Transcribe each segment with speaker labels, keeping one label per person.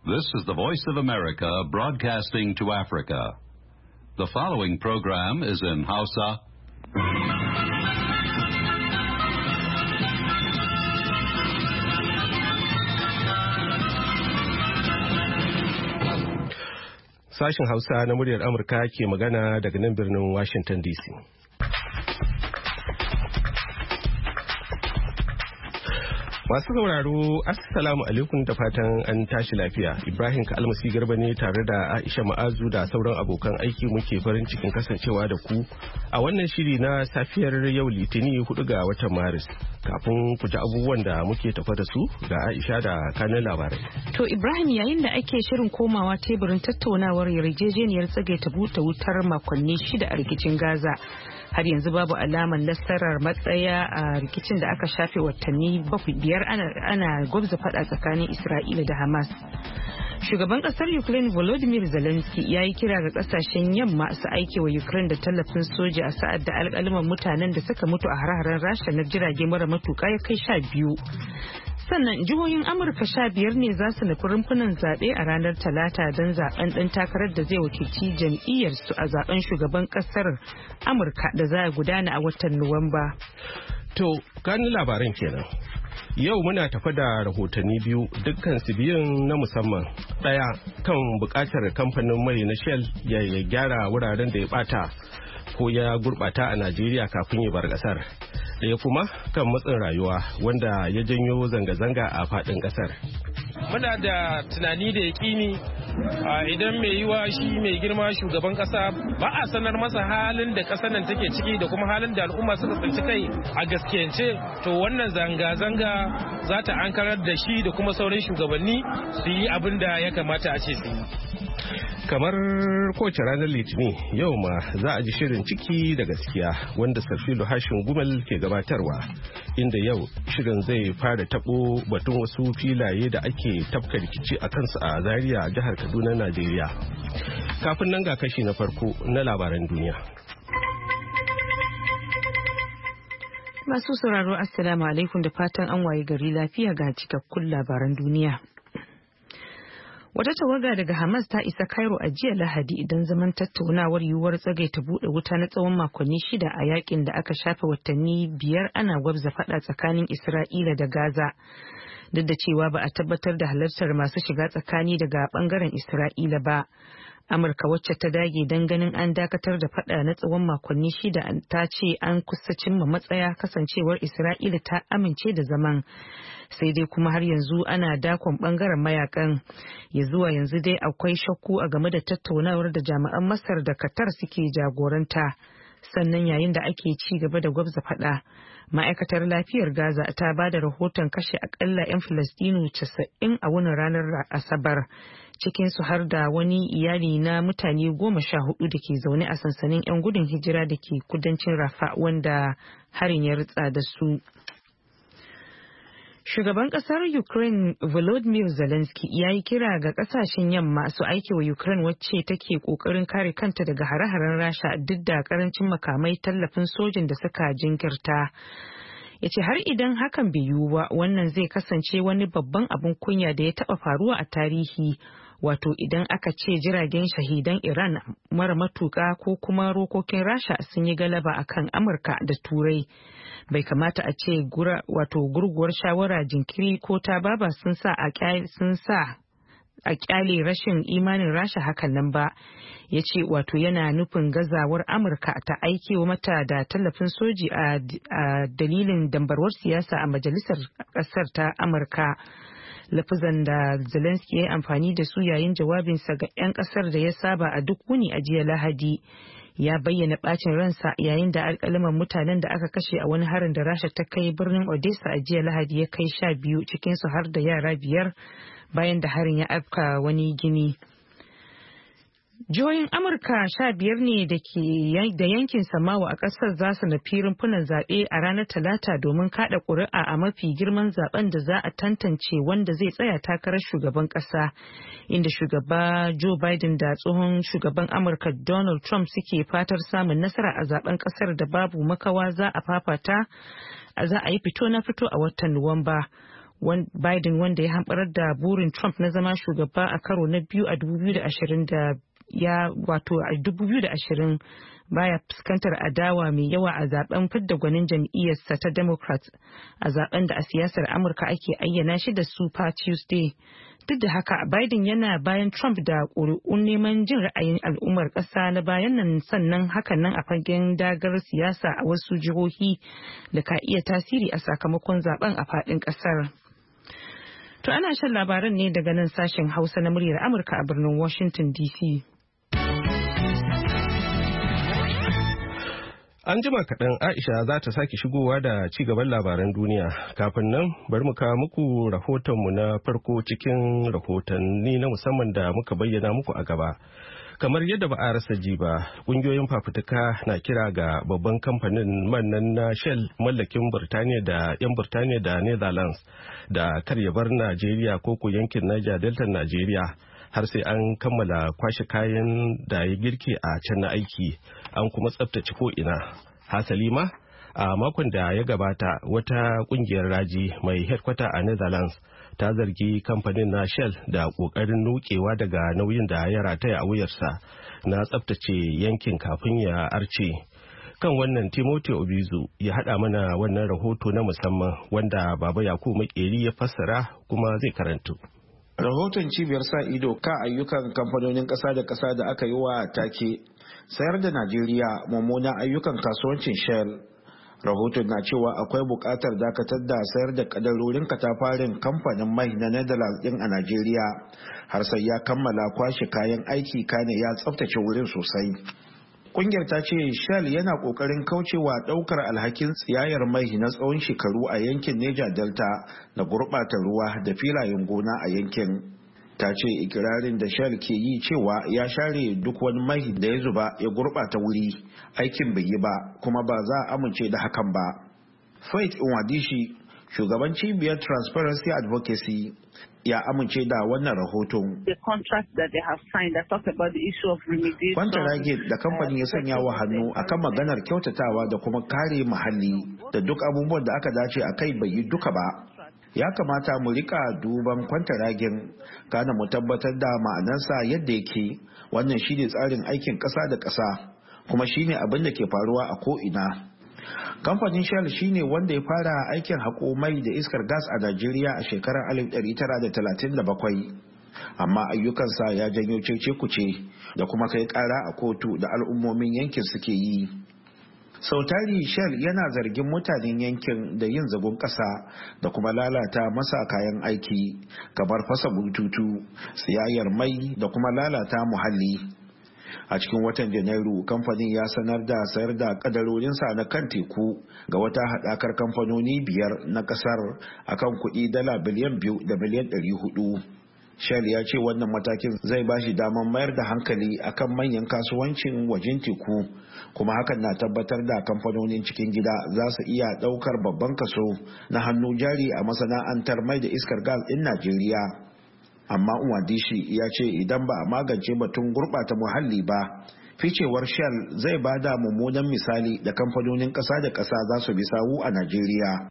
Speaker 1: This is the Voice of America broadcasting to Africa. The following program is in Hausa.
Speaker 2: Sashen Hausa na muryar Amurka ke magana daga nan birnin Washington DC. Masu sauraro, Assalamu alaikum da fatan an tashi lafiya. Ibrahim Kalmasi Garba ne tare da Aisha Ma'azu da sauran abokan aiki muke farin cikin kasancewa da ku a wannan shiri na safiyar yau Litinin 4 ga watan Maris. Kafin ku ji abubuwan da muke tafa da su ga Aisha da kanin labarai.
Speaker 3: To Ibrahim, yayin da ake shirin komawa teburin tattaunawar yarjejeniyar tsagaita buɗe wutar makonni 6 a rikicin Gaza. Har yanzu babu alamar nasarar matsaya a rikicin da aka shafe watanni 5 ana gwabza fada tsakanin Isra'ila da Hamas. Shugaban kasar Ukraine Volodymyr Zelensky ya yi kira ga kasashen yamma su aike wa Ukraine da tallafin soja a sa'ad da alƙaluman mutanen da suka mutu a hare-haren Rasha na jirage mara matuƙa ya kai 12. Sannan jihohin Amurka 15 ne za su nufi rumfunan zaɓe a ranar Talata don zaɓen ɗan takarar da zai wakilci jam'iyyarsu a zaɓen shugaban ƙasar Amurka da za a gudana a watan Nuwamba.
Speaker 2: To, ganin labaran kenan. Yau muna tafa da rahotanni biyu, dukkan su biyun na musamman. Ɗaya kan buƙatar kamfanin mai na Shell ya gyara wuraren da ya ɓata ko ya gurɓata a Najeriya kafin ya bar ƙasar. Ɗaya kuma kan matsin rayuwa wanda ya janyo zanga-zanga a faɗin ƙasar.
Speaker 4: Muna da tunani da yaƙini idan mai yiwa shi mai girma shugaban ƙasa ba a sanar masa halin da ƙasar nan take ciki da kuma halin da al'umma suka tsinci kai a gaskiyance, to wannan zanga-zanga za ta ankarar da shi da kuma sauran shugabanni su yi abin da ya kamata a ce su yi.
Speaker 2: Kamar kowace ranar Litinin, yau ma za a ji shirin ciki da gaskiya wanda Sarfilu Hashin Gumel ke gabatarwa, inda yau shirin zai fara tabo batun wasu filaye da ake tafka rikici a kansu a Zaria, jihar Kaduna, Najeriya. Kafin nan ga kashi na farko na labaran duniya.
Speaker 3: Masu sauraro, Assalamu alaikum da fatan an waye gari lafiya ga cikakkun labaran duniya. Wata tawaga daga Hamas ta isa Cairo a jiya Lahadi idan zaman tattaunawar yiwuwar tsagaita buɗe wuta na tsawon makonni 6 a yakin da aka shafe watanni 5 ana gwabza fada tsakanin Isra'ila da Gaza. Duk da cewa ba a tabbatar da halartar masu shiga tsakani daga bangaren Isra'ila ba. Amurka, wacce ta dage don ganin an dakatar da fada na tsawon makonni 6, ta ce an kusa cimma matsaya kasancewar Isra'ila ta amince da zaman. Sai dai kuma har yanzu ana dakon bangaren mayakan. Ya zuwa yanzu dai akwai shakku a game da tattaunawar da jami'an Masar da Qatar suke jagoranta. Sannan yayin da ake ci gaba da gwabza fada, ma'aikatar lafiyar Gaza ta ba da rahoton kashe akalla 'yan Falastinu 90 a wani ranar Asabar. Cikinsu har da wani iyali na mutane 14 da ke zaune a sansanin 'yan gudun hijira da ke kudancin Rafa wanda harin ya ritsa da su. Shugaban kasar Ukraine Volodymyr Zelensky ya yi kira ga kasashen yamma su aike wa Ukraine wacce take kokarin kare kanta daga hare-haren Rasha duk da karancin makamai tallafin sojin da suka jinkirta. Ya ce har idan hakan bai yiwu ba, wannan zai kasance wani babban abin kunya da ya taba faruwa a tarihi. Wato idan aka ce jiragen shahidan Iran mara matuka ko kuma rokokin Rasha sun yi galaba akan Amurka da Turai. Bai kamata a ce gurguwar shawara, jinkiri ko ta baba sun sa a kyale rashin imanin Rasha hakan nan ba. Ya ce wato yana nufin gazawar Amurka ta aikewa mata da tallafin soji a dalilin dambarwar siyasa a majalisar kasar ta Amurka. Lafazan da Zelensky ya yi amfani da su yayin jawabinsa ga 'yan kasar da ya saba a duk wuni a jiya Lahadi. Ya bayyana bacin ransa yayin da alƙalaman mutanen da aka kashe a wani harin da Rasha ta kai birnin Odessa a jiya Lahadi ya kai 12, cikinsu har da yara 5 bayan da harin ya afka wani gini. Jihohin Amurka 15 ne da yankin Samawa a ƙasar za su nufi rumfunan zaɓe a ranar Talata domin kaɗa ƙuri'a a mafi girman zaben da za a tantance wanda zai tsaya takarar shugaban ƙasa, inda shugaba Joe Biden da tsohon shugaban Amurka Donald Trump suke fatar samun nasara a zaben ƙasar da babu makawa za a fafata za a yi fito na fito a watan Nuwamba. Biden wanda ya hamɓarar da burin Trump na zama shugaba a karo na biyu a 2020 baya fuskantar adawa mai yawa a zaben fidda gwanin jam'iyyarsa ta Democrat a zaben da a siyasar Amurka ake ayyana shi da Super Tuesday. Duk da haka Biden yana bayan Trump da ƙuri'un neman jin ra'ayin al'ummar ƙasa na bayan nan, sannan hakan nan a fagen dagar siyasa a wasu jihohi da ka iya tasiri a sakamakon zaben a faɗin ƙasar. To ana shan labaran ne daga nan sashen Hausa na muryar Amurka a birnin Washington DC.
Speaker 2: An jima kaɗan Aisha za ta sake shigowa da ci gaban labaran duniya. Kafin nan bari mu kawo muku rahotonmu na farko cikin rahotanni na musamman da muka bayyana muku a gaba. Kamar yadda ba a rasa ji ba, ƙungiyoyin fafutuka na kira ga babban kamfanin man nan na Shell mallakin Birtaniya da 'yan Birtaniya da Netherlands da kar ya bar Najeriya ko ko yankin Niger Delta Najeriya har sai an kammala kwashe kayan da ya girke a can na aiki an kuma tsaftace ko'ina. Hasali ma a makon da ya gabata wata kungiyar raji mai headquarter a Netherlands ta zargi kamfanin na Shell da kokarin nukewa daga nauyin da ya rataya a wuyarsa na tsaftace yankin kafin ya arce. Kan wannan Timothy Obizu ya hada mana wannan rahoto na musamman wanda Baba Yakubu Makeri ya fassara kuma zai karanto.
Speaker 5: Rahoton cibiyar sa ido kan ayyukan kamfanonin ƙasa da ƙasa da aka yi wa take sayar da Najeriya mummunan ayyukan kasuwancin Shell. Rahoton na cewa akwai buƙatar dakatar da sayar da kadarorin katafarin kamfanin mai na Netherlands din a Najeriya har sai ya kammala kwashe kayan aiki kane ya tsaftace wurin sosai. Kungiyar ta ce Shell yana kokarin kaucewa daukar alhakin tsiyayar mai na tsawon shekaru a yankin Niger Delta da gurbata ruwa da filayen gona a yankin. Ta ce ikirarin da Shell ke yi cewa ya share duk wani mai da ya zuba ya gurbata wuri aikin bai yi ba kuma ba za a amince da hakan ba. Faith Nwadishi, shugaban cibiyar Transparency Advocacy, ya amince da wannan rahoton. Kwantaragin da kamfanin ya sanya wa hannu akan maganar kyautatawa da kuma kare muhalli da duk abubuwan da aka dace a kai bai yi duka ba. Ya kamata mu rika duban kwantaragin kana mu tabbatar da ma'anarsa yadda yake. Wannan shine tsarin aikin ƙasa da ƙasa kuma shine abin da ke faruwa a ko'ina. Kamfanin Shell shine wanda ya fara aikin haƙo mai da iskar gas a Najeriya a shekarar 1937. Amma ayyukansa ya janyo cece-kuce da kuma kai ƙara a kotu da al'ummomin yankin suke yi. Sautari Shell yana zargin mutanen yankin da yin zagon ƙasa da kuma lalata masa kayan aiki kamar fasa bututu, siyayyar mai da kuma lalata muhalli. A cikin watan Janairu, kamfanin ya sanar da sayar da kadarorinsa na kan teku ga wata haɗakar kamfanoni 5 na ƙasar akan kuɗi dala biliyan 2 da miliyan 400. Shell ya ce wannan matakin zai ba shi damar mayar da hankali akan manyan kasuwancin wajen teku, kuma hakan na tabbatar da kamfanonin cikin gida za su iya ɗaukar babban kaso na hannu jari a masana'antar mai da iskar gas ɗin Najeriya. Amma Nwadishi ya ce idan ba a magance batun gurɓata muhalli ba, ficewar Shell zai bada mummunan misali da kamfanonin ƙasa da ƙasa za su bi sawu a Najeriya.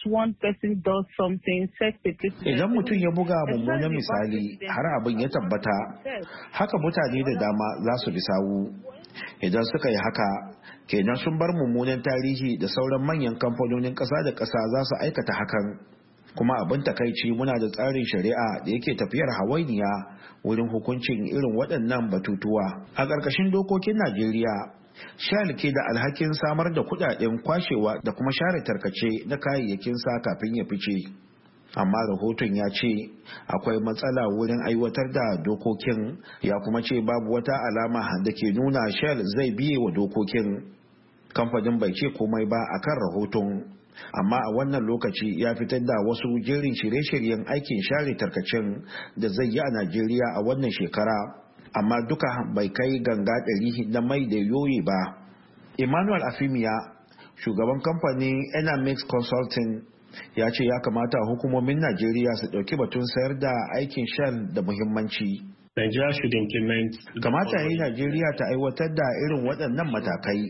Speaker 5: Idan mutum ya buga mummunan misali har abin ya tabbata, haka mutane da dama za su bi sawu. Idan suka yi haka, kenan sun bar mummunan tarihi da sauran manyan kamfanonin ƙasa da ƙasa za su aikata hakan. Kuma abin takaici muna da tsarin shari'a da yake tafiyar hawainiya wurin hukuncin irin waɗannan batutuwa. A ƙarƙashin dokokin Najeriya, Shell ke da alhakin samar da kuɗaɗen kwashewa da kuma share tarkace na kayayyakin sa kafin ya fice. Amma rahoton ya ce akwai matsala wurin aiwatar da dokokin, ya kuma ce babu wata alama da ke nuna Shell zai biye wa dokokin. Kamfanin bai ce komai ba akan rahoton. Amma a wannan lokaci ya fitar da wasu jerin shirye-shiryen aikin share tarkacen da zai yi a Najeriya a wannan shekara, amma duka bai kai ganga 100 na mai da yoyi ba. Emmanuel Afimiya, shugaban kamfanin Enamix Consulting, ya ce ya kamata hukumomin Najeriya su ɗauki batun sayar da aikin Shell da muhimmanci.
Speaker 6: Nigeria should implement.
Speaker 5: Kamata ya yi Najeriya ta aiwatar da irin waɗannan matakai.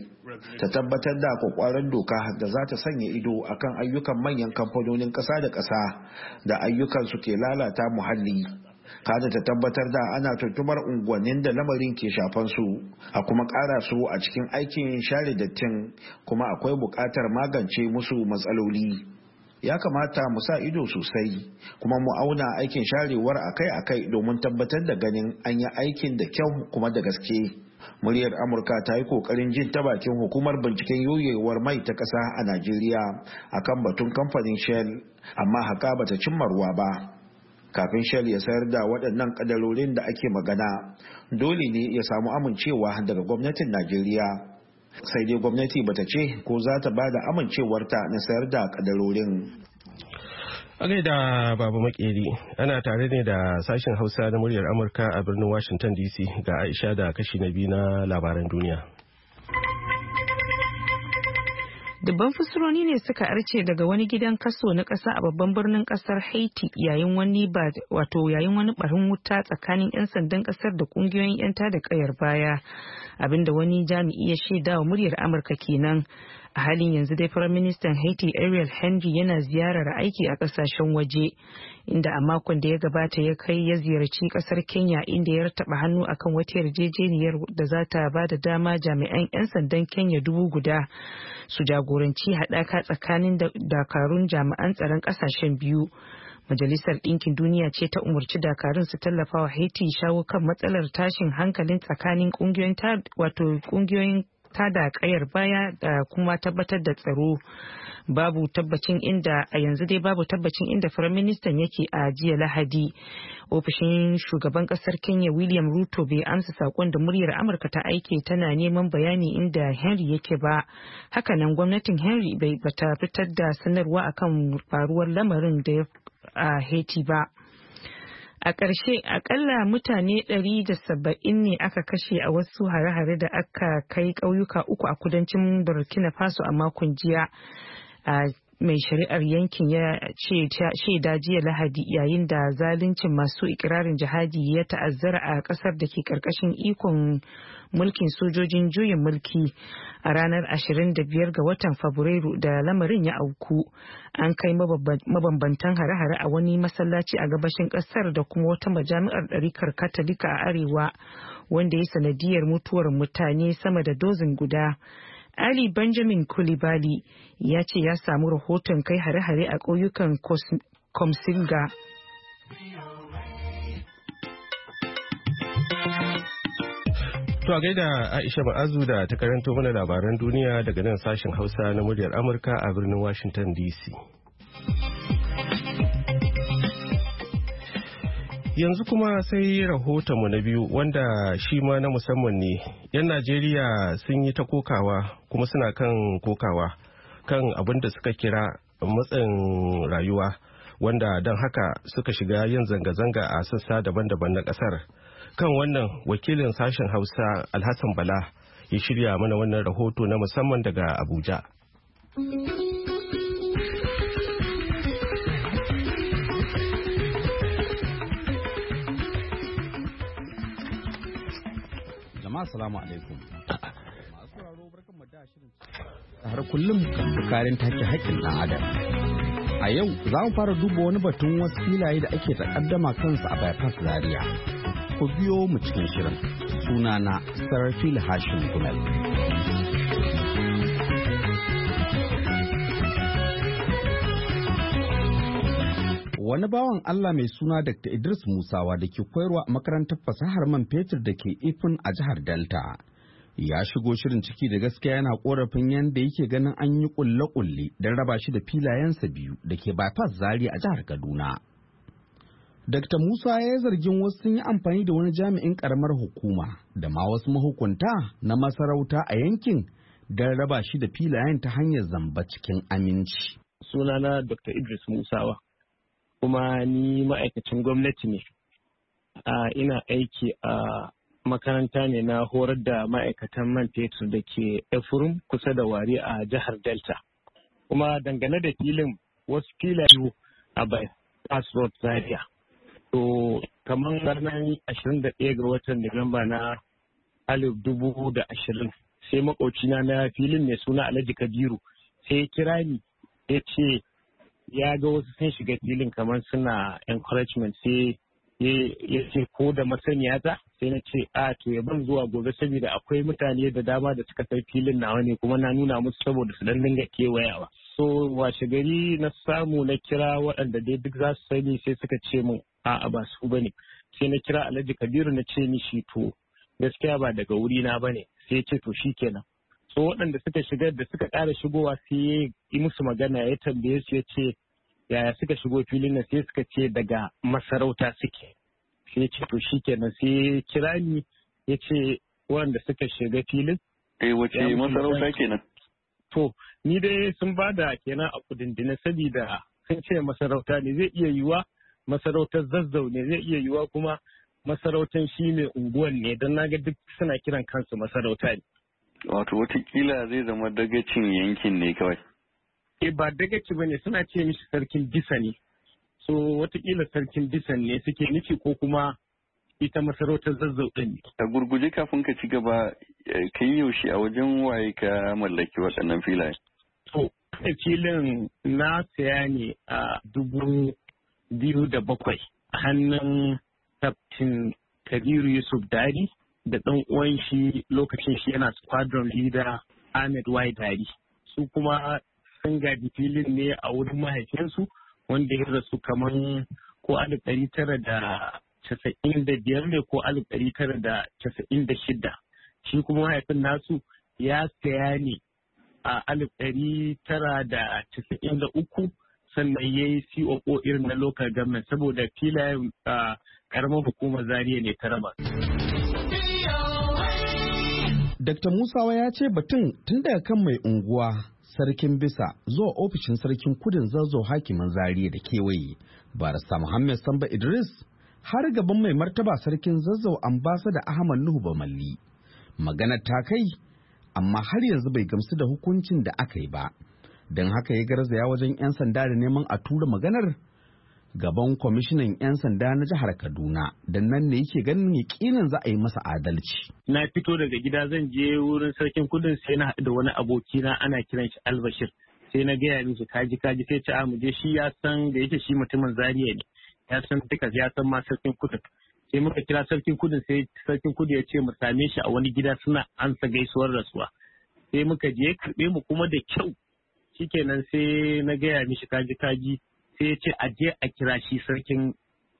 Speaker 5: ta tabbatar da kwakwaran doka da za ta sanya ido akan ayyukan manyan kamfanonin ƙasa da ƙasa da ayyukan su ke lalata muhalli. Kada ta tabbatar da ana tuntumar unguwannin da lamarin ke shafan su a kuma ƙara su a cikin aikin share dattin, kuma akwai buƙatar magance musu matsaloli. Ya kamata mu sa ido sosai kuma mu auna aikin sharewar akai-akai domin tabbatar da ganin an yi aikin da kyau kuma da gaske. Muryar Amurka ta yi kokarin jin ta bakin hukumar binciken yoyewar mai ta ƙasa a Najeriya akan batun kamfanin Shell, amma haka bata cimma ruwa ba. Kafin Shell ya sayar da waɗannan kadarorin da ake magana, dole ne ya samu amincewa daga gwamnatin Najeriya. Sai dai gwamnati bata ce ko za ta ba da amincewarta na sayar da kadarorin.
Speaker 2: A gaida Baba Makeri, ana tare ne da sashen Hausa na muryar Amurka a birnin Washington DC. Ga Aisha da kashi na biyu na labaran duniya.
Speaker 3: Dubban fusuroni ne suka arce daga wani gidan kaso na ƙasa a babban birnin ƙasar Haiti yayin wani barin wuta tsakanin 'yan sandan ƙasar da ƙungiyoyin 'yan tada ƙayar baya, abinda wani jami'i ya shaida wa muryar Amurka kenan. A halin yanzu dai Firaministan Haiti Ariel Henry yana ziyarar aiki a kasashen waje, inda a makon da ya gabata ya ziyarci kasar Kenya, inda ya taba hannu akan wata yarjejeniyar da za ta ba da dama jami'an 'yan sandan Kenya 1,000 su jagoranci haɗaka tsakanin dakarun jami'an tsaron kasashen biyu. Majalisar Ɗinkin Duniya ce ta umarci dakarun su tallafa wa Haiti shawo kan matsalar tashin hankalin tsakanin ƙungiyoyin tada kayar baya da kuma tabbatar da tsaro. Babu tabbacin inda Firaministan yake a jiya Lahadi. Ofishin shugaban kasar Kenya William Ruto bai amsa sakon da muryar Amurka ta aike tana neman bayani inda Henry yake ba. Hakanan gwamnatin Henry bai bata fitar da sanarwa akan faruwar lamarin da a Haiti ba. A ƙarshe, akalla mutane 170 ne aka kashe a wasu hare-hare da aka kai ƙauyuka 3 a kudancin Burkina Faso a makon jiya. Mai shari'ar yankin ya shaida jiya Lahadi, yayin da zaluncin masu ikirarin jihadi ya ta'azzara a ƙasar da ke ƙarƙashin ikon mulkin sojojin juyin mulki. A ranar 25 ga watan Fabrairu da lamarin ya auku, an kai mabambantan hare-hare a wani masallaci a gabashin ƙasar da kuma wata majami'ar ɗarikar Katolika a arewa, wanda ya sanadiyar mutuwar mutane sama da dozin guda. Ali Benjamin Coulibaly ya ce ya samu rahoton kai hare-hare a ƙauyukan Komsinga.
Speaker 2: To a gaida Aisha Ma'azu da ta karanto mana labaran duniya daga nan sashen Hausa na muryar Amurka a birnin Washington DC. Yanzu kuma sai rahotonmu na biyu, wanda shi ma na musamman ne. 'Yan Najeriya sun yi ta kokawa, kuma suna kan kokawa kan abin da suka kira matsin rayuwa, wanda don haka suka shiga yin zanga-zanga a sassa daban-daban na kasar. Kan wannan, wakilin sashen Hausa Alhassan Bala ya shirya mana wannan rahoto na musamman daga Abuja.
Speaker 6: Assalamu alaikum. Masu sauraro barkanmu da shirin har kullum kan bukarin take haƙƙin ɗan adam. A yau za mu fara duba wani batun wasu filaye da ake takaddama kansu a bypass Zaria. Ku biyo mu cikin shirin. Sunana Sarfil Hashim Gumel. Wani bawan Allah mai suna Dr. Idris Musawa da ke koyarwa a makarantar fasahar man fetur da ke Ifin a jihar Delta ya shigo shirin Ciki da Gaskiya, yana korafin yadda yake ganin an yi kulle-kulle don raba shi da filayensa biyu da ke bypass Zaria a jihar Kaduna. Dr. Musa ya yi zargin wasu sun yi amfani da wani jami'in karamar hukuma da ma wasu mahukunta na masarauta a yankin don raba shi da filayen ta hanyar zamba cikin aminci.
Speaker 7: Sunana Dr. Idris Musawa, kuma ni ma'aikacin gwamnati ne. Ina aiki a makaranta ne na horar da ma'aikatan man fetur da ke Efurum kusa da Wari a jihar Delta. Kuma dangane da filin, wasu filaye a bypass road Zaria. To kamar ranar 21 ga watan Nuwamba na 2020 sai makaucina na filin mai suna Alhaji Kabiru sai ya kira ni ya ce ya ga wasu sun shiga filin kamar suna encouragement sai ya ce ko da masaniya ta sai na ce to ya ban zuwa gobe saboda akwai mutane da dama da suka kai filin nawa ne kuma na nuna musu saboda su dan dinga kewayawa. So washe gari na samu na kira waɗanda dai duk za su sani sai suka ce min a'a ba su bane. Sai na kira Alhaji Kabiru na ce mishi to gaskiya ba daga wuri na bane. Sai ya ce to shikenan. So waɗanda suka shiga da suka ƙara shigowa sai ya yi musu magana ya tambaye su ya ce yaya suka shigo filin nan sai suka ce daga masarauta suke. Sai ya ce to shikenan sai kira ni ya ce waɗanda suka shiga filin.
Speaker 8: Wace masarauta kenan?
Speaker 7: To, ni dai sun bada kenan a kudindina sabida sun ce masarauta ne zai iya yiwuwa masarautar Zazzau ne zai iya yiwuwa kuma masarautar shi ne unguwan ne don naga duk suna kiran kansu masarauta ne.
Speaker 8: Wato watakila zai zama dagacin yankin ne kawai.
Speaker 7: Ba dagaci ba ne suna ce mishi sarkin bisa ne. So watakila sarkin bisa ne suke nufi ko kuma ita masarautar Zazzau ɗin ne.
Speaker 8: A gurguje kafin ka ci gaba ka yi yaushe a wajen waye ka mallaki waɗannan filaye?
Speaker 7: To, filin na saya ne a 2007 a hannun Captain Kabiru Yusuf Dari da ɗan uwan shi lokacin shi yana squadron leader Ahmed Y Dari. Su kuma sun gaji filin ne a wurin mahaifinsu wanda ya rasu kamar ko 1995 ne ko 1996. Shi kuma mahaifin nasu ya saya ne a 1993 sannan ya yi COO irin na local government saboda filayen karamar hukumar Zaria ne ta raba.
Speaker 6: Dr. Musawa ya ce batun tun daga kan mai unguwa sarkin bisa zuwa ofishin sarkin kudin Zazzau hakimin Zaria da kewaye barista Muhammad Samba Idris har gaban mai martaba sarkin Zazzau ambassador Ahmad Nuhu Bamalli. Maganar ta kai amma har yanzu bai gamsu da hukuncin da aka yi ba. Don haka ya garzaya wajen 'yan sanda da neman a tura maganar gaban kwamishinan 'yan sanda na jihar Kaduna don nan ne yake ganin yakinin za a yi masa adalci.
Speaker 7: Na fito daga gida zan je wurin sarkin kudin sai na haɗu da wani abokina ana kiran shi Albashir. Sai na gaya mishi kaji sai ce mu je shi ya san da yake shi mutumin Zaria ne. Ya san duka ya san ma sarkin kudin. Sai muka kira sarkin kudin sai sarkin kudin ya ce mu same shi a wani gida suna ansa gaisuwar rasuwa. Sai muka je karɓe mu kuma da kyau. Shikenan sai na gaya mishi kaji sai ya ce a je a kira shi sarkin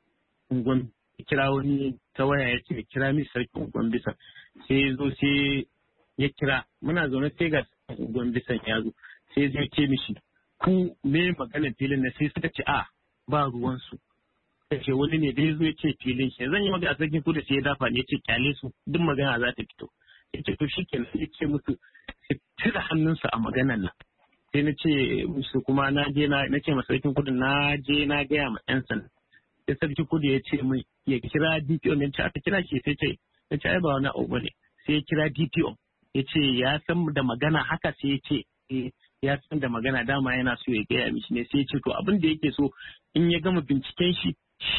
Speaker 7: ungon kira wani ta waya ya ce kira mishi sarkin ungon bisa sai ya zo sai ya kira muna zaune sai ga ungon bisan ya zo sai zai ce mishi ku me magana filin na sai suka ce ba ruwansu ce wani ne da ya zo ya ce filin shi zan yi magana sarkin kudu sai ya dafa ne ya ce kyale su duk magana za ta fito ya ce to shikenan ya ce musu su cire hannunsu a maganan nan sai na ce musu kuma na je na ce ma sarkin kudu na je na gaya ma yan sanda sai sarkin kudu ya ce min ya kira DPO ne aka kira shi sai ce ya ce ai ba wani abu ne sai ya kira DPO ya ce ya san da magana haka sai ya ce ya san da magana dama yana so ya gaya mishi ne sai ya ce to abin da yake so in ya gama binciken shi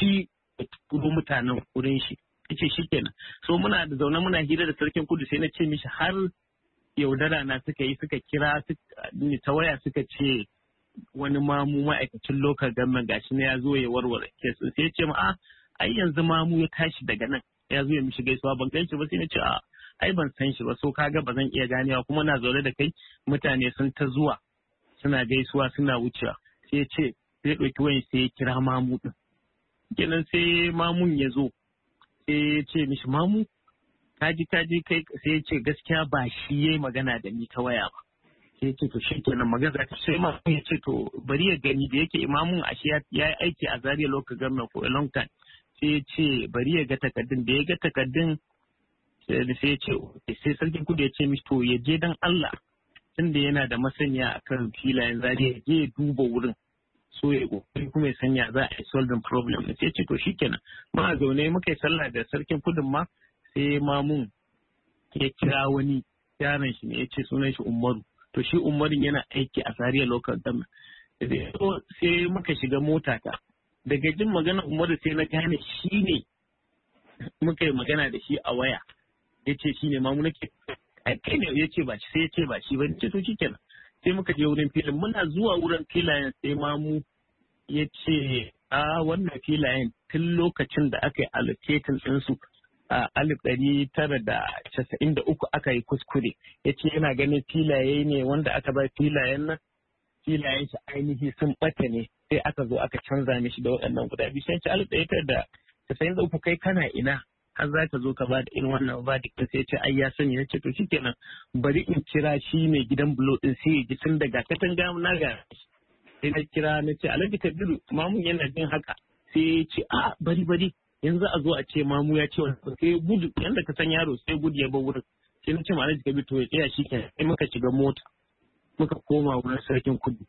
Speaker 7: ya turo mutanen wurin shi ya ce shikenan so muna da zaune muna hira da sarkin kudu sai na ce mishi har yaudara na suka yi suka kira ta waya suka ce wani mamu ma'aikacin local government gashi ne ya zo ya warware kesu sai ya ce ma ai yanzu mamu ya tashi daga nan ya zo ya mishi gaisuwa ban gan shi ba sai na ce ai ban san shi ba so kaga ba zan iya ganewa kuma na zaune da kai mutane sun ta zuwa suna gaisuwa suna wucewa sai ya ce sai ɗauki wayan sai ya kira mamu din kenan sai mamun ya zo sai ya ce mishi mamu kaji kai sai ya ce gaskiya ba shi yayi magana da ni ta waya ba sai ya ce to shi kenan magana ta sai mamun ya ce to bari ya gani da yake imamun ashe ya yi aiki a Zaria local government for a long time sai ya ce bari ya ga takaddun da ya ga takaddun sai ya ce sai sarkin kudu ya ce mishi to ya je dan Allah tunda yana da masaniya akan filayen Zaria ya je ya duba wurin so ya kokari kuma ya sanya za a yi solving problem sai ya ce to shikenan ma zaune muka yi sallah da sarkin kudin ma sai mamun ya kira wani yaron shi ne ya ce sunan shi Umaru to shi Umarin yana aiki a Zaria local government sai muka shiga mota ta daga jin magana Umaru sai na gane shi ne muka yi magana da shi a waya ya ce shi ne mamu nake kai ne ya ce ba shi, sai ya ce ba shi ba, ce to shikenan sai muka je wurin filin. Muna zuwa wurin filayen sai mamu ya ce wannan filayen tun lokacin da aka yi allocating ɗinsu a 1993 aka yi kuskure. Ya ce yana ganin filaye ne wanda aka ba filayen nan, filayen shi ainihi sun ɓata ne, sai aka zo aka canza mishi da waɗannan guda biyu. Sai 1993 kai kana ina har za ka zo ka ba da irin wannan ba da sai ce ai ya sani. Ya ce to shikenan bari in kira shi mai gidan bulo din sai ya ji tun daga katanga na ga sai na kira na ce Alhaji Kabiru mamu yana jin haka, sai ya ce bari yanzu a zo a ce mamu ya ce wani sai gudu yanda ka san yaro sai gudu ya bar wurin. Sai na ce ma Alhaji Kabiru to ya tsaya shikenan, sai muka shiga mota muka koma wurin sarkin kudu.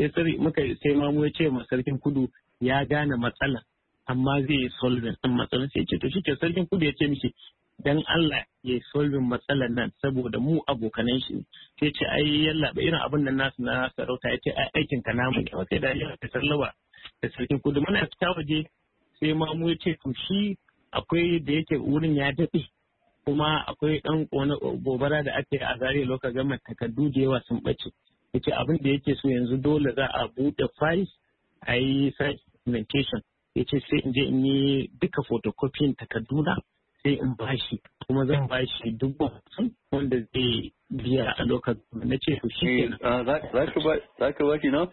Speaker 7: Sai mamu ya ce ma sarkin kudu ya gane matsala amma zai yi solving ɗin matsalar. Sai ce to shi ke sarkin kudu ya ce mishi dan Allah ya yi solving matsalar nan saboda mu abokanan shi. Sai ce ai yalla ba irin abin nan nasu na sarauta, ya ce ai aikin ka namu ne. Sai da ya ta sallawa da sarkin kudu muna fita waje sai mamu ya ce to shi akwai da yake wurin ya daɗe kuma akwai ɗan gobara da ake a Zaria local government, takardu da yawa sun ɓace. Ya ce abin da yake so yanzu dole za a buɗe files a yi documentation. Ya ce sai in je in yi duka photocopying takarduna sai in bashi, kuma zan bashi 50,000 wanda zai biya a lokacin. Na ce to shi kenan.
Speaker 8: Za ka bashi na?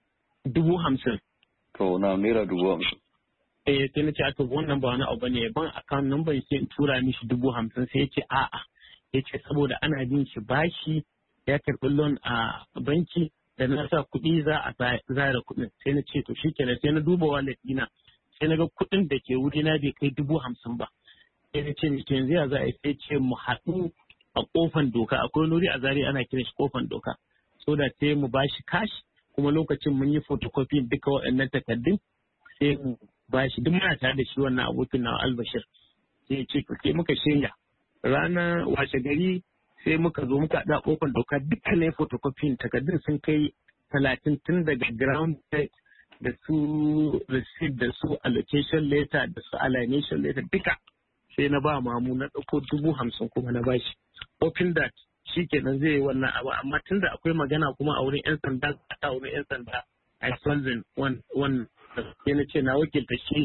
Speaker 7: 50,000.
Speaker 8: To na naira 50,000.
Speaker 7: Sai na ce aka wannan ba wani abu ne, ban account number sai in tura mishi 50,000. Sai ya ce a'a, ya ce saboda ana bin shi bashi ya karɓi loan a banki da na sa kuɗi za a zara kuɗin. Sai na ce to shikenan, sai na duba wallet ɗina sai na ga kuɗin da ke wuri na bai kai 50,000 ba. Sai na ce mishi yanzu ya za a yi, sai ce mu haɗu a kofan doka, akwai nuri a Zaria ana kiran shi kofan doka, so da sai mu bashi cash, kuma lokacin mun yi photocopy duka waɗannan takardun sai mu bashi. Duk muna tare da shi wannan abokin na Albashir. Sai ya ce to sai muka shirya ranar washe gari sai muka zo muka haɗa kofar doka dukkanin photocopying takardun sun kai 30 tun daga ground set da su receipt da su allocation letter da su alienation letter duka. Sai na ba mamu na ɗauko 50,000 kuma na bashi. Hoping that shi kenan zai yi wannan abu, amma tun da akwai magana kuma a wurin 'yan sanda a wurin 'yan sanda a solving one sai na ce na wakilta shi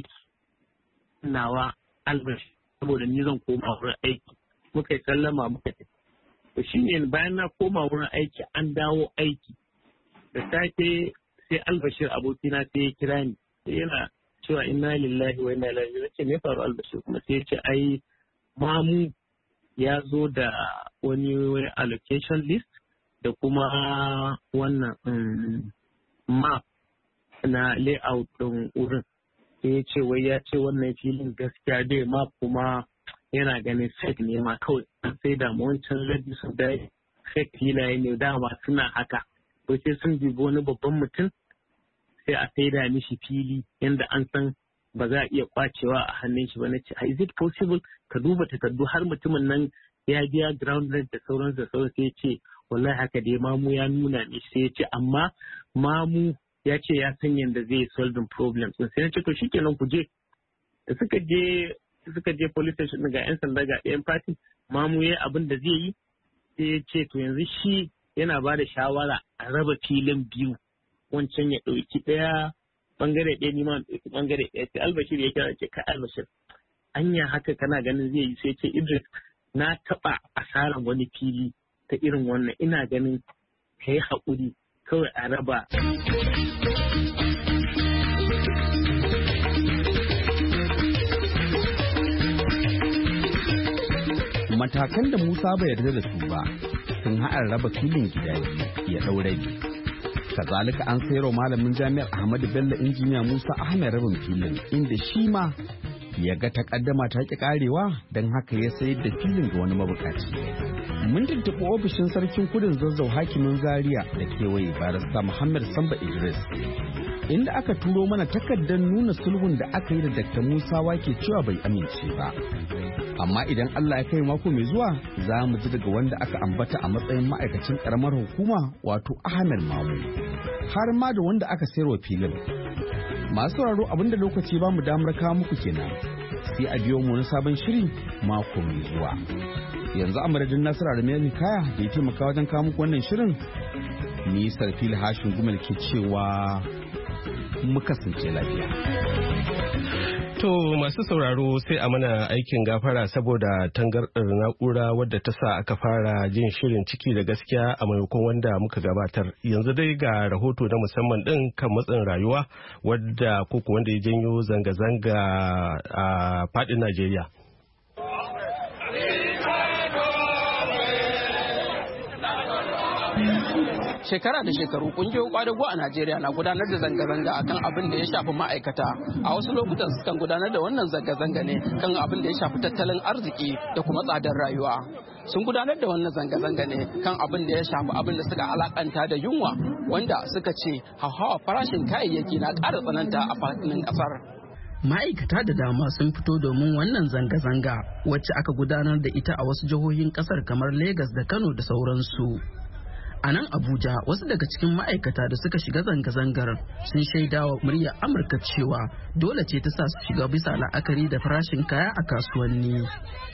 Speaker 7: nawa Albashi saboda ni zan koma wurin aiki. Muka yi sallama muka tafi. To shi ne bayan na koma wurin aiki an dawo aiki da safe sai Albashir abokina sai ya kira ni sai yana cewa inna lillahi wa inna ilaihi raji'un. Ce me faru Albashir? Kuma sai ya ce ai mamu ya zo da wani allocation list da kuma wannan map na layout ɗin wurin. Sai ya ce wai ya ce wannan filin gaskiya dai map kuma yana ganin fake ne ma kawai, sai da wancan rajistar da fake filaye ne dama suna haka, ko sai sun dubi wani babban mutum sai a saida mishi fili yanda an san ba za a iya kwacewa a hannun shi ba. Na ce is it possible ka duba takardu har mutumin nan ya biya ground rent da sauransu da sauransu. Sai ya ce wallahi haka dai mamu ya nuna ni. Sai ya ce amma mamu ya ce ya san yadda zai solving problems. Sai na ce to shikenan ku je. Da suka je police station ga 'yan sanda ga ɗayan party, mamu ya abin da zai yi. Sai ya ce to yanzu shi yana ba da shawara a raba filin biyu, wancan ya ɗauki ɗaya bangare ɗaya, ni ma ɗauki bangare ɗaya. Sai Albashir ya kira ce ka Albashir anya haka kana ganin zai yi? Sai ce Idris na taɓa asarar wani fili ta irin wannan, ina ganin ka yi haƙuri kawai a raba.
Speaker 6: Matakan da Musa bai yarda da su ba sun haɗa raba filin gida ya ɗau rabi. Kazalika an sayarwa malamin jami'ar Ahmadu Bello injiniya Musa Ahmed rabin filin, inda shi ma ya ga takaddama ta ki karewa don haka ya sayar da filin ga wani mabukaci. Mun tuntuɓi ofishin sarkin kudin Zazzau hakimin Zaria da kewaye barista Muhammad Samba Idris, inda aka turo mana takardar nuna sulhun da aka yi da Dr. Musa Wake cewa bai amince ba. Amma idan Allah ya kai mako mai zuwa za mu ji daga wanda aka ambata a matsayin ma'aikacin karamar hukuma wato Ahmed Mamu, har ma da wanda aka sayarwa filin. Masu sauraro abinda lokaci ba mu damar kawo muku kenan. Sai a biyo mu na sabon shiri mako mai zuwa. Yanzu a madadin Nasiru Adamu Kaya da ya taimaka wajen kawo muku wannan shirin. Ni Sarfil Hashin Gumal ke cewa mu kasance lafiya.
Speaker 2: To masu sauraro sai a mana aikin gafara saboda tangardar na'ura wadda ta sa aka fara jin shirin ciki da gaskiya a maimakon wanda muka gabatar. Yanzu dai ga rahoto na musamman din kan matsin rayuwa wadda koko wanda ya janyo zanga-zanga a fadin Najeriya.
Speaker 9: Shekara da shekaru kungiyoyin kwadago a Najeriya na gudanar da zanga-zanga akan abin da ya shafi ma'aikata. A wasu lokutan sukan gudanar da wannan zanga-zanga ne kan abin da ya shafi tattalin arziki da kuma tsadar rayuwa. Sun gudanar da wannan zanga-zanga ne kan abin da ya shafi abin da suka alakanta da yunwa, wanda suka ce hauhawar farashin kayayyaki na ƙara tsananta a faɗin ƙasar. Ma'aikata da dama sun fito domin wannan zanga-zanga wacce aka gudanar da ita a wasu jihohin ƙasar kamar Legas da Kano da sauransu. A nan Abuja, wasu daga cikin ma'aikata da suka shiga zanga-zangar sun shaida wa muryar Amurka cewa dole ce ta sa su shiga bisa la'akari da farashin kaya a kasuwanni.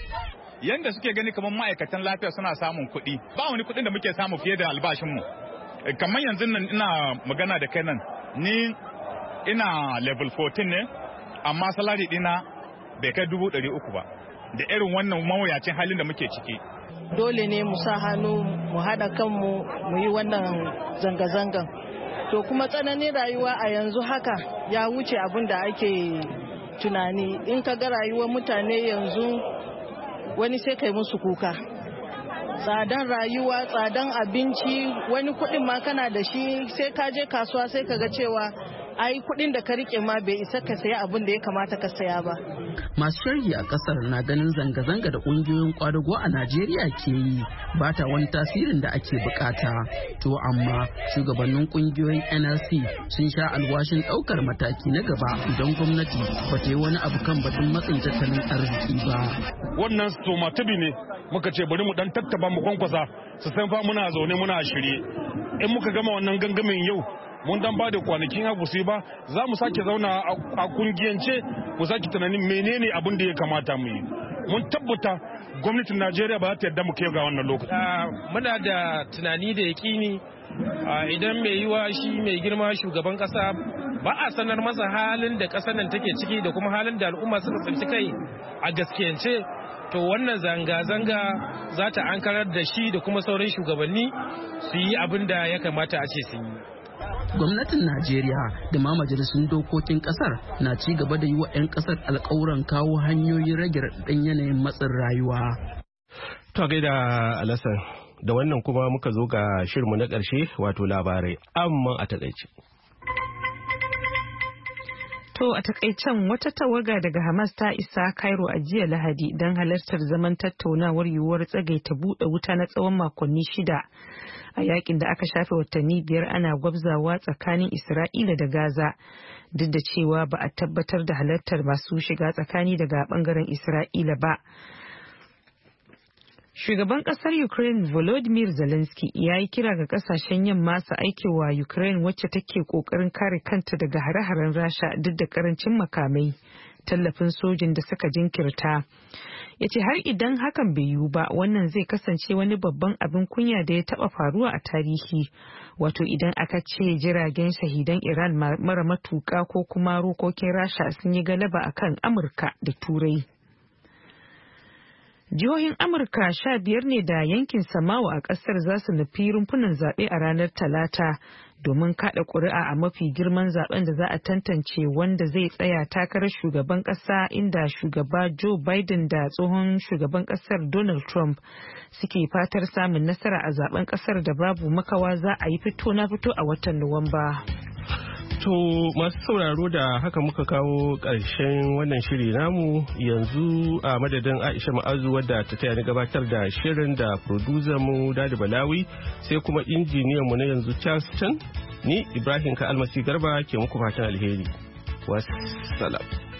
Speaker 10: Yanda suke gani kamar ma'aikatan lafiya suna samun kuɗi, ba wani kuɗin da muke samu fiye da albashinmu. Kamar yanzu nan ina magana da kai nan, ni ina level 14 ne, amma salari ɗina bai kai 300 ba, da irin wannan mawuyacin halin da muke ciki.
Speaker 11: Dole ne mu sa hannu mu haɗa kanmu mu yi wannan zanga-zangan. To kuma tsananin rayuwa a yanzu haka ya wuce abin da ake tunani. In ka ga rayuwar mutane yanzu wani sai kai musu kuka. Tsadan rayuwa, tsadan abinci, wani kuɗin ma kana da shi sai ka je kasuwa sai ka ga cewa ai kuɗin da ka rike ma bai isa ka saya abin da ya kamata ka saya ba. Masu sharhi a kasar na ganin zanga-zanga da ƙungiyoyin kwadago a Najeriya ke yi ba ta wani tasirin da ake bukata. To amma shugabannin ƙungiyoyin NLC sun sha alwashin ɗaukar mataki na gaba idan gwamnati ba ta yi wani abu kan batun matsin tattalin arziki ba.
Speaker 12: Wannan somatabi ne muka ce bari mu dan tattaba mu kwankwasa su san fa muna zaune muna shirye. In muka gama wannan gangamin yau mun dan ba da kwanakin haku sai ba za mu sake zauna a kungiyance mu sake tunanin menene abin da ya kamata mu yi. Mun tabbata gwamnatin Najeriya ba za ta yarda mu kai ga wannan lokaci.
Speaker 4: Muna da tunani da yakini idan mai yiwa shi mai girma shugaban kasa ba a sanar masa halin da kasar nan take ciki da kuma halin da al'umma suka tsinci kai a gaskiyance, to wannan zanga-zanga za ta ankarar da shi da kuma sauran shugabanni su yi abin da ya kamata a ce sun yi.
Speaker 9: Gwamnatin Najeriya da ma majalisun dokokin kasar na ci gaba da yi wa 'yan kasar alkawuran kawo hanyoyin rage raɗaɗin yanayin matsin rayuwa.
Speaker 2: To gaida Alasan, da wannan kuma muka zo ga shirinmu na ƙarshe wato labarai amma a takaice.
Speaker 3: To a takaicen wata tawaga daga Hamas ta isa Cairo a jiya Lahadi don halartar zaman tattaunawar yiwuwar tsagaita buɗe wuta na tsawon makonni 6 a yakin da aka shafe watanni 5 ana gwabzawa tsakanin Isra'ila da Gaza, duk da cewa ba a tabbatar da halartar masu shiga tsakani daga bangaren Isra'ila ba. Shugaban kasar Ukraine Volodymyr Zelensky ya yi kira ga kasashen yamma su aikewa Ukraine wacce take kokarin kare kanta daga hare-haren Rasha duk da karancin makamai, tallafin sojin da suka jinkirta. Ya ce har idan hakan bai yiwu ba, wannan zai kasance wani babban abin kunya da ya taba faruwa a tarihi. Wato idan aka ce jiragen shahidan Iran mara matuka ko kuma rokokin Rasha sun yi galaba akan Amurka da Turai. Jihohin Amurka 15 ne da yankin Samawa a kasar za su nufi rumfunan zaɓe a ranar Talata domin kaɗa ƙuri'a a mafi girman zaben da za a tantance wanda zai tsaya takarar shugaban ƙasa, inda shugaba Joe Biden da tsohon shugaban ƙasar Donald Trump suke fatar samun nasara a zaben ƙasar da babu makawa za a yi fito na fito a watan Nuwamba.
Speaker 2: To masu sauraro da haka muka kawo ƙarshen wannan shiri namu yanzu a madadin Aisha Ma'azu wadda ta taya ni gabatar da shirin da producer mu Dadi Balawi sai kuma injiniyan mu na yanzu Charleston, ni Ibrahim Ka Almasi Garba ke muku fatan alheri. Wassalam.